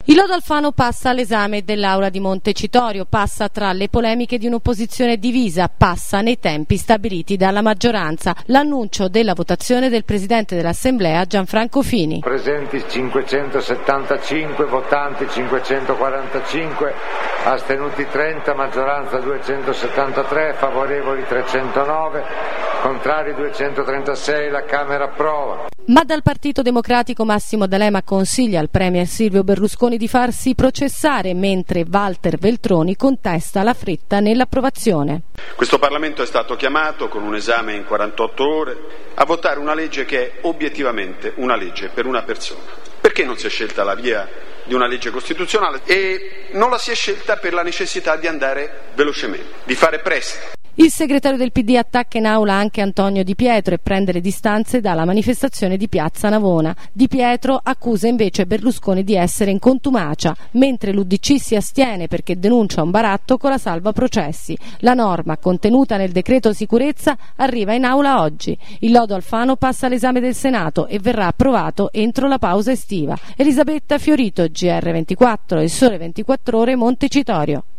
Il lodo Alfano passa all'esame dell'Aula di Montecitorio, passa tra le polemiche di un'opposizione divisa, passa nei tempi stabiliti dalla maggioranza. L'annuncio della votazione del Presidente dell'Assemblea Gianfranco Fini. Presenti 575, votanti 545, astenuti 30, maggioranza 273, favorevoli 309, contrari 236, la Camera approva. Ma dal Partito Democratico Massimo D'Alema consiglia al Premier Silvio Berlusconi di farsi processare, mentre Walter Veltroni contesta la fretta nell'approvazione. Questo Parlamento è stato chiamato, con un esame in 48 ore, a votare una legge che è obiettivamente una legge per una persona. Perché non si è scelta la via di una legge costituzionale? E non la si è scelta per la necessità di andare velocemente, di fare presto. Il segretario del PD attacca in aula anche Antonio Di Pietro e prende le distanze dalla manifestazione di Piazza Navona. Di Pietro accusa invece Berlusconi di essere in contumacia, mentre l'UDC si astiene perché denuncia un baratto con la salva processi. La norma, contenuta nel decreto sicurezza, arriva in aula oggi. Il lodo Alfano passa all'esame del Senato e verrà approvato entro la pausa estiva. Elisabetta Fiorito, GR24, Il Sole 24 Ore, Montecitorio.